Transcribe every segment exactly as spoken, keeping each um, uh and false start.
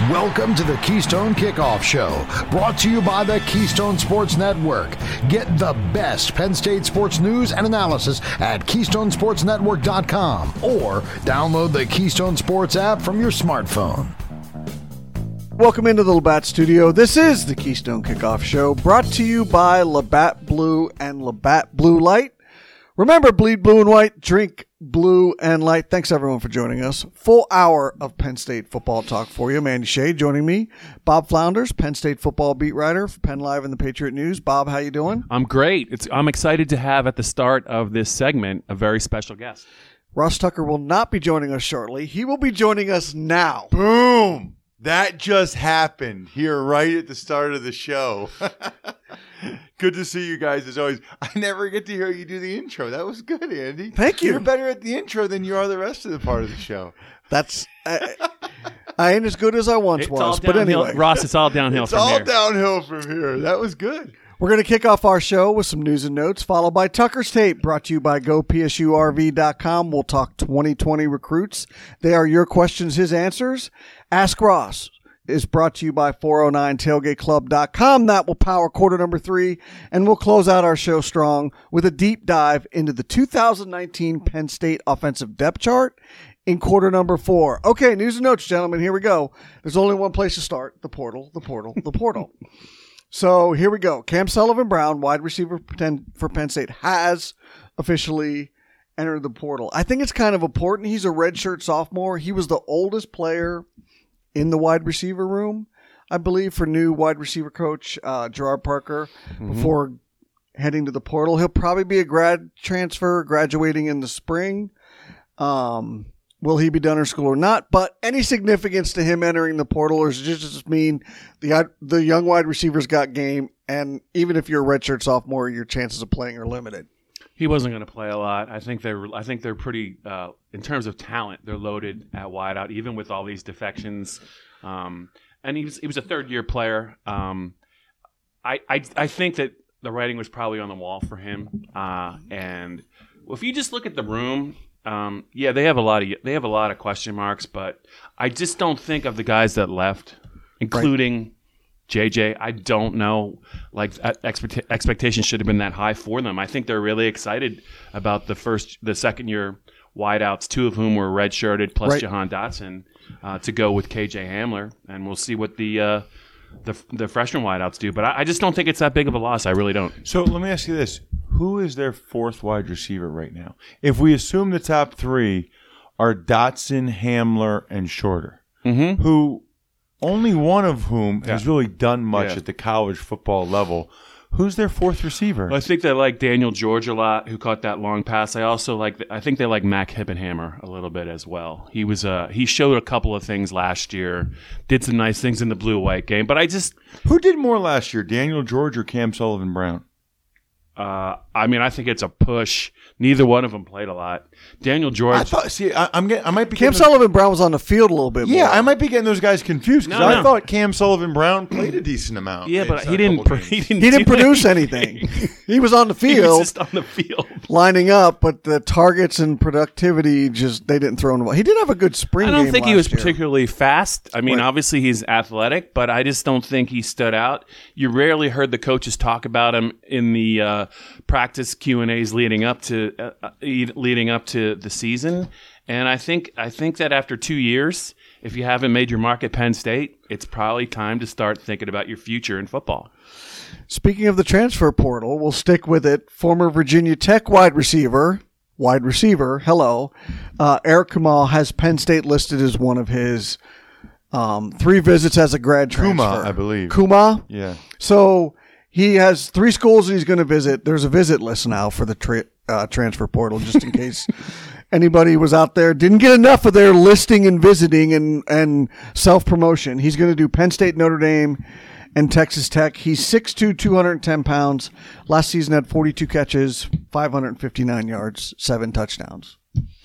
Welcome to the Keystone Kickoff Show, brought to you by the Keystone Sports Network. Get the best Penn State sports news and analysis at keystone sports network dot com or download the Keystone Sports app from your smartphone. Welcome into the Labatt Studio. This is the Keystone Kickoff Show, brought to you by Labatt Blue and Labatt Blue Light. Remember, bleed blue and white, drink blue and light. Thanks, everyone, for joining us. Full hour of Penn State football talk for you. Mandy Shea joining me. Bob Flounders, Penn State football beat writer for Penn Live and the Patriot News. Bob, how you doing? I'm great. It's, I'm excited to have at the start of this segment a very special guest. Ross Tucker will not be joining us shortly. He will be joining us now. Boom! That just happened here right at the start of the show. Good to see you guys as always. I never get to hear you do the intro. That was good, Andy. Thank you. You're better at the intro than you are the rest of the part of the show. That's I, I ain't as good as I once It's was, all but downhill. anyway. Ross, it's all downhill It's from all here. downhill from here. That was good. We're going to kick off our show with some news and notes, followed by Tucker's Tape, brought to you by go P S U R V dot com. We'll talk twenty twenty recruits. They are your questions, his answers. Ask Ross is brought to you by four oh nine tailgate club dot com. That will power quarter number three, and we'll close out our show strong with a deep dive into the two thousand nineteen Penn State offensive depth chart in quarter number four. Okay, news and notes, gentlemen. Here we go. There's only one place to start, the portal, the portal, the portal. So here we go. Cam Sullivan-Brown, wide receiver for Penn State, has officially entered the portal. I think it's kind of important. He's a redshirt sophomore. He was the oldest player in the wide receiver room, I believe, for new wide receiver coach uh, Gerard Parker mm-hmm. before heading to the portal. He'll probably be a grad transfer, graduating in the spring. Um, will he be done in school or not? But any significance to him entering the portal, or does it just mean the the young wide receivers got game, and even if you're a redshirt sophomore, your chances of playing are limited? He wasn't going to play a lot. I think they're. I think they're pretty. Uh, in terms of talent, they're loaded at wideout, even with all these defections. Um, and he was. He was a third year player. Um, I, I. I think that the writing was probably on the wall for him. Uh, and if you just look at the room, um, yeah, they have a lot of. They have a lot of question marks. But I just don't think of the guys that left, including. Right. J J, I don't know. Like expect- expectations should have been that high for them. I think they're really excited about the first, the second year wideouts, two of whom were redshirted, plus right. Jahan Dotson, uh, to go with K J Hamler, and we'll see what the uh, the the freshman wideouts do. But I, I just don't think it's that big of a loss. I really don't. So let me ask you this: who is their fourth wide receiver right now? If we assume the top three are Dotson, Hamler, and Shorter, mm-hmm. who. Only one of whom yeah. has really done much yeah. at the college football level. Who's their fourth receiver? Well, I think they like Daniel George a lot, who caught that long pass. I also like. I think they like Mac Hippenhammer a little bit as well. He was. Uh, he showed a couple of things last year. Did some nice things in the blue-white game. But I just. Who did more last year, Daniel George or Cam Sullivan-Brown? Uh, I mean, I think it's a push. Neither one of them played a lot. Daniel George. I thought, see, I, I'm getting. I might be. Cam Sullivan-Brown was on the field a little bit. Yeah, more. I might be getting those guys confused because no, I no. thought Cam Sullivan-Brown played a decent amount. Yeah, but he didn't, pr- he didn't. He didn't do produce anything. anything. He was on the field. He was just on the field, lining up, but the targets and productivity just they didn't throw him. He did have a good spring. I don't game think he was year. particularly fast. I mean, right. obviously he's athletic, but I just don't think he stood out. You rarely heard the coaches talk about him in the uh, practice Q and A's leading up to uh, leading up to the season. And I think I think that after two years, if you haven't made your mark at Penn State, it's probably time to start thinking about your future in football. Speaking of the transfer portal, we'll stick with it. Former Virginia Tech wide receiver, wide receiver, hello, uh, Eric Kamal has Penn State listed as one of his um, three visits as a grad transfer. Kuma, I believe. Kuma? Yeah. So he has three schools that he's going to visit. There's a visit list now for the tra- uh, transfer portal, just in case anybody was out there, didn't get enough of their listing and visiting and, and self-promotion. He's going to do Penn State, Notre Dame, and Texas Tech. He's six two, two hundred ten pounds. Last season had forty-two catches, five hundred fifty-nine yards, seven touchdowns.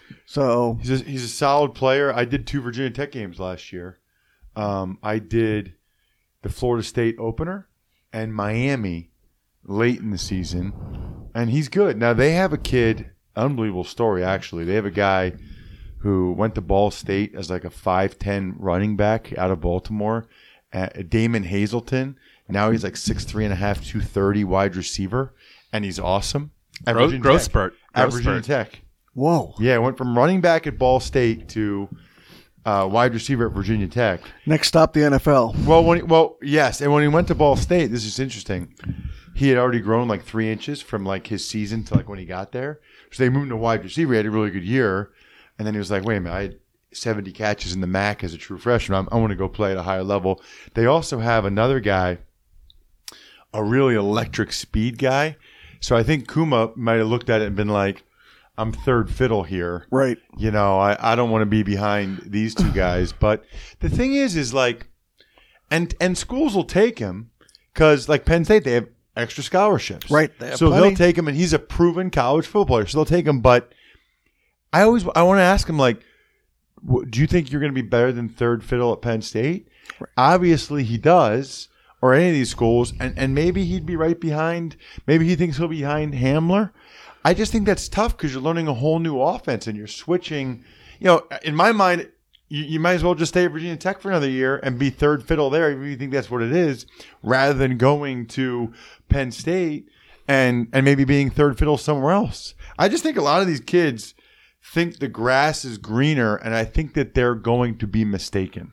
So he's a, he's a solid player. I did two Virginia Tech games last year. Um, I did the Florida State opener and Miami late in the season, and he's good. Now they have a kid, unbelievable story actually. They have a guy who went to Ball State as like a five ten running back out of Baltimore. Uh, Damon Hazelton. Now he's like six three and a half, two thirty wide receiver, and he's awesome. At Growth, Virginia growth Tech. spurt. At Growth Virginia spurt. Tech. Whoa. Yeah, went from running back at Ball State to uh, wide receiver at Virginia Tech. Next stop, the N F L. Well, when he, well, yes, and when he went to Ball State, this is interesting. He had already grown like three inches from like his season to like when he got there. So they moved him to wide receiver. He had a really good year, and then he was like, "Wait a minute, I had seventy catches in the M A C as a true freshman. I'm, I want to go play at a higher level." They also have another guy, a really electric speed guy. So I think Kuma might have looked at it and been like, I'm third fiddle here. Right. You know, I, I don't want to be behind these two guys. But the thing is, is like, and and schools will take him because, like Penn State, they have extra scholarships. Right. They have so plenty. they'll take him, and he's a proven college football player. So they'll take him. But I always, I want to ask him, like, do you think you're going to be better than third fiddle at Penn State? Right. Obviously, he does, or any of these schools, and, and maybe he'd be right behind. Maybe he thinks he'll be behind Hamler. I just think that's tough because you're learning a whole new offense and you're switching. You know, in my mind, you, you might as well just stay at Virginia Tech for another year and be third fiddle there if you think that's what it is, rather than going to Penn State and and maybe being third fiddle somewhere else. I just think a lot of these kids think the grass is greener, and I think that they're going to be mistaken.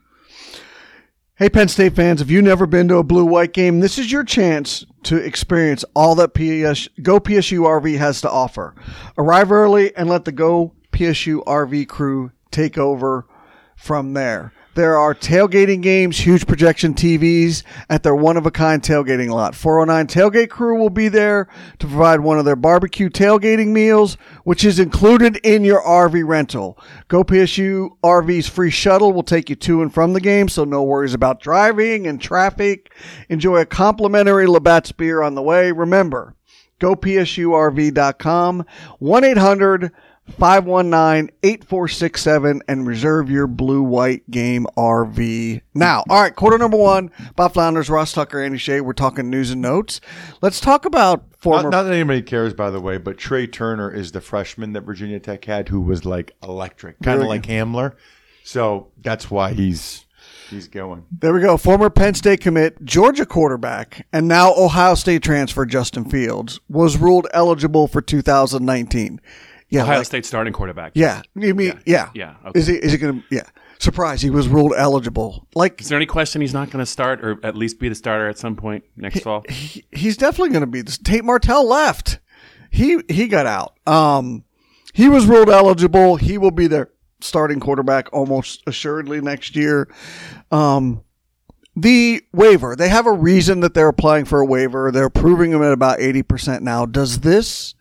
Hey, Penn State fans, if you've never been to a blue-white game, this is your chance to experience all that P S, Go P S U R V has to offer. Arrive early and let the Go P S U R V crew take over from there. There are tailgating games, huge projection T Vs at their one-of-a-kind tailgating lot. four oh nine Tailgate Crew will be there to provide one of their barbecue tailgating meals, which is included in your R V rental. Go P S U R V's free shuttle will take you to and from the game, so no worries about driving and traffic. Enjoy a complimentary Labatt's beer on the way. Remember, go P S U R V dot com, one eight hundred five one nine eight four six seven, and reserve your blue-white game R V now. All right, quarter number one, Bob Flounders, Ross Tucker, Andy Shea. We're talking news and notes. Let's talk about former... Not, not that anybody cares, by the way, but Trey Turner is the freshman that Virginia Tech had who was like electric, kind of like Hamler. So that's why he's he's going. There we go. Former Penn State commit, Georgia quarterback, and now Ohio State transfer Justin Fields was ruled eligible for two thousand nineteen. Yeah, Ohio like, State starting quarterback. Yeah, you mean yeah? Yeah. yeah okay. Is he? Is he going to? Yeah. Surprise! He was ruled eligible. Like, is there any question he's not going to start, or at least be the starter at some point next he, fall? He, he's definitely going to be. This. Tate Martell left. He he got out. Um, he was ruled eligible. He will be their starting quarterback almost assuredly next year. Um, the waiver. They have a reason that they're applying for a waiver. They're approving him at about eighty percent now. Does this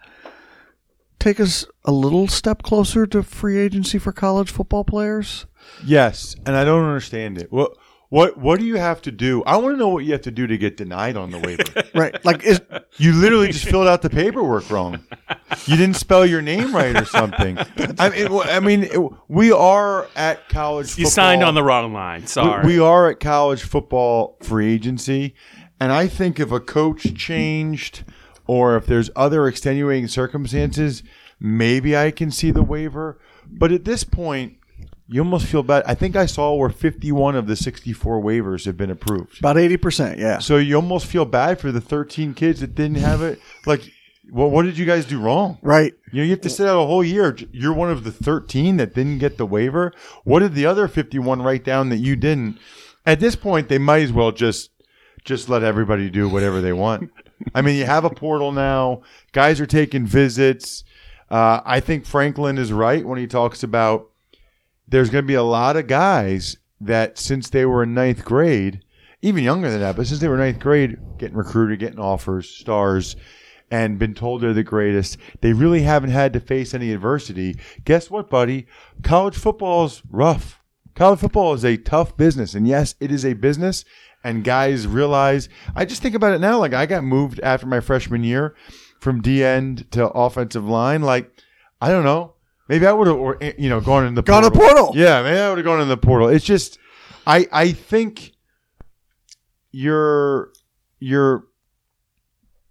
take us a little step closer to free agency for college football players? Yes, and I don't understand it. What what what do you have to do? I want to know what you have to do to get denied on the waiver. Right, like is, you literally just filled out the paperwork wrong. You didn't spell your name right or something. I mean, I mean, it, we are at college football. You signed on the wrong line. Sorry. We, we are at college football free agency, and I think if a coach changed, or if there's other extenuating circumstances, maybe I can see the waiver. But at this point, you almost feel bad. I think I saw where fifty-one of the sixty-four waivers have been approved. About eighty percent, yeah. So you almost feel bad for the thirteen kids that didn't have it. Like, well, what did you guys do wrong? Right. You know, you have to sit out a whole year. You're one of the thirteen that didn't get the waiver. What did the other fifty-one write down that you didn't? At this point, they might as well just just let everybody do whatever they want. I mean, you have a portal now. Guys are taking visits. Uh, I think Franklin is right when he talks about there's going to be a lot of guys that since they were in ninth grade, even younger than that, but since they were in ninth grade, getting recruited, getting offers, stars, and been told they're the greatest, they really haven't had to face any adversity. Guess what, buddy? College football is rough. College football is a tough business. And yes, it is a business. And guys realize, I just think about it now, like I got moved after my freshman year from D end to offensive line. Like, I don't know. Maybe I would have, or you know, gone in the Gone portal. to portal. Yeah, maybe I would have gone in the portal. It's just, I I think you're you're.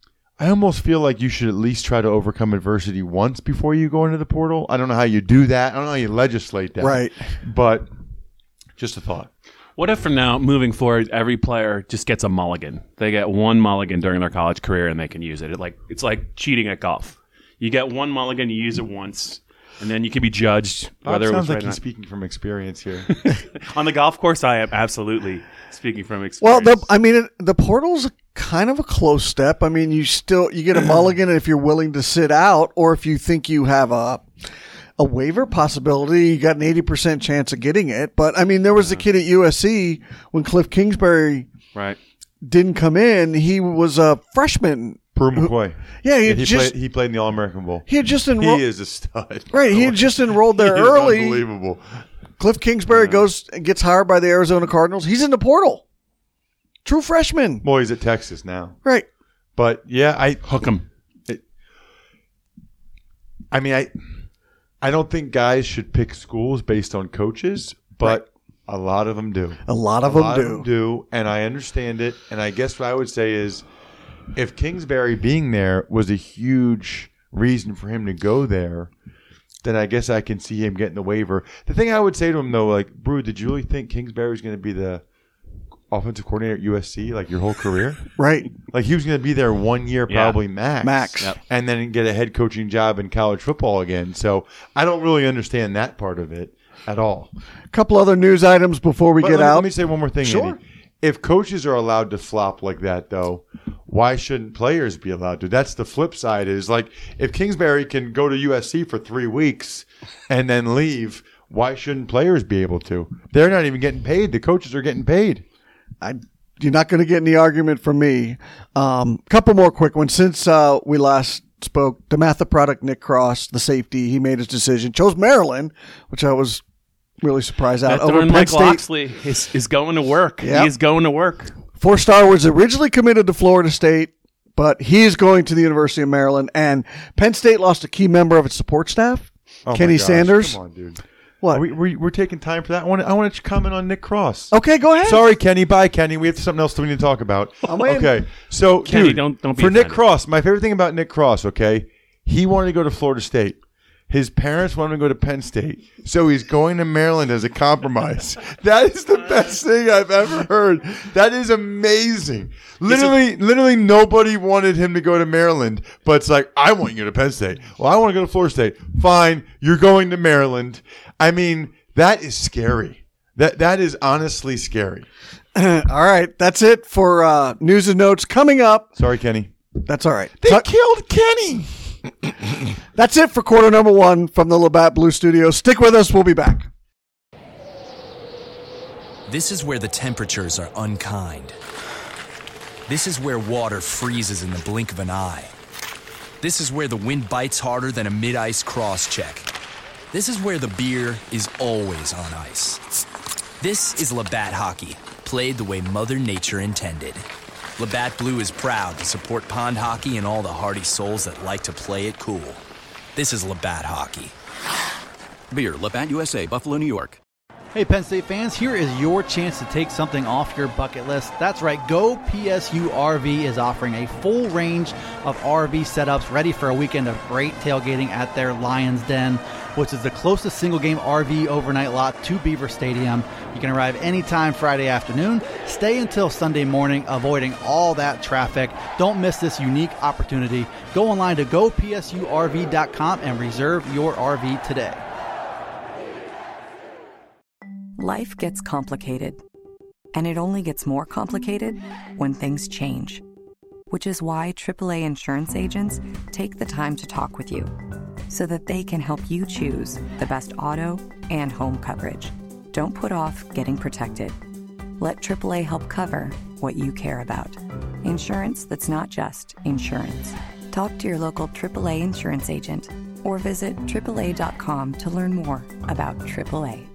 I almost feel like you should at least try to overcome adversity once before you go into the portal. I don't know how you do that. I don't know how you legislate that. Right. But just a thought. What if from now, moving forward, every player just gets a mulligan? They get one mulligan during their college career and they can use it. it like It's like cheating at golf. You get one mulligan, you use it once, and then you can be judged whether Bob it was sounds right like or he's not. speaking from experience here. On the golf course, I am absolutely speaking from Well, experience. the, I mean, it, the portal's kind of a close step. I mean, you still you get a mulligan if you're willing to sit out, or if you think you have a a waiver possibility, you got an eighty percent chance of getting it. But I mean, there was a kid at U S C when Cliff Kingsbury right. didn't come in. He was a freshman. Peru McCoy. Yeah, he Yeah, had he, just played, he played in the All-American Bowl. he had just He enrolled. is a stud. Right, he had just enrolled there He is early. unbelievable. Cliff Kingsbury goes and gets hired by the Arizona Cardinals. He's in the portal. True freshman. Well, he's at Texas now. Right. But, yeah, I Hook 'em. I mean, I I don't think guys should pick schools based on coaches, but a lot of them do. A lot of a them lot do. of them do, and I understand it. And I guess what I would say is, if Kingsbury being there was a huge reason for him to go there, then I guess I can see him getting the waiver. The thing I would say to him, though, like, Brew, did you really think Kingsbury was going to be the offensive coordinator at U S C, like, your whole career? Right. Like, he was going to be there one year, Yeah. probably max. Max. Yep. And then get a head coaching job in college football again. So I don't really understand that part of it at all. A couple other news items before we But get let me, out. let me say one more thing, Sure. Andy. If coaches are allowed to flop like that, though, why shouldn't players be allowed to? That's the flip side. Is like if Kingsbury can go to U S C for three weeks and then leave, why shouldn't players be able to? They're not even getting paid. The coaches are getting paid. I, you're not going to get any argument from me. A um, couple more quick ones. Since uh, we last spoke, DeMatha product Nick Cross, the safety, he made his decision. Chose Maryland, which I was really surprised out. That Over darn Penn Mike State. Loxley is, is going to work. Yep. He is going to work. Four-star was originally committed to Florida State, but he is going to the University of Maryland. And Penn State lost a key member of its support staff, Oh my Kenny gosh, Sanders. Come on, dude. What? Are we, we, we're taking time for that. I want to, I want to comment on Nick Cross. Okay, go ahead. Sorry, Kenny. Bye, Kenny. We have something else that we need to talk about. I'm waiting. Okay, so Kenny, dude, don't- don't be for Nick offended. Cross, my favorite thing about Nick Cross, okay, he wanted to go to Florida State. His parents wanted to go to Penn State, so he's going to Maryland as a compromise. That is the best thing I've ever heard. That is amazing. Literally, literally nobody wanted him to go to Maryland, but it's like, I want you to go to Penn State. Well, I want to go to Florida State. Fine, you're going to Maryland. I mean, that is scary. That That is honestly scary. All right, that's it for uh, news and notes coming up. Sorry, Kenny. That's all right. They Tuck- killed Kenny. That's it for quarter number one from the Labatt Blue Studio. Stick with us. We'll be back. This is where the temperatures are unkind. This is where water freezes in the blink of an eye. This is where the wind bites harder than a mid-ice cross-check. This is where the beer is always on ice. This is Labatt Hockey, played the way Mother Nature intended. Labatt Blue is proud to support pond hockey and all the hardy souls that like to play it cool. This is Labatt Hockey. Beer, Labatt U S A, Buffalo, New York. Hey, Penn State fans, here is your chance to take something off your bucket list. That's right, Go P S U R V is offering a full range of R V setups ready for a weekend of great tailgating at their Lions Den, which is the closest single-game R V overnight lot to Beaver Stadium. You can arrive anytime Friday afternoon, stay until Sunday morning, avoiding all that traffic. Don't miss this unique opportunity. Go online to go P S U R V dot com and reserve your R V today. Life gets complicated, and it only gets more complicated when things change, which is why triple A insurance agents take the time to talk with you so that they can help you choose the best auto and home coverage. Don't put off getting protected. Let triple A help cover what you care about. Insurance that's not just insurance. Talk to your local triple A insurance agent or visit triple A dot com to learn more about triple A.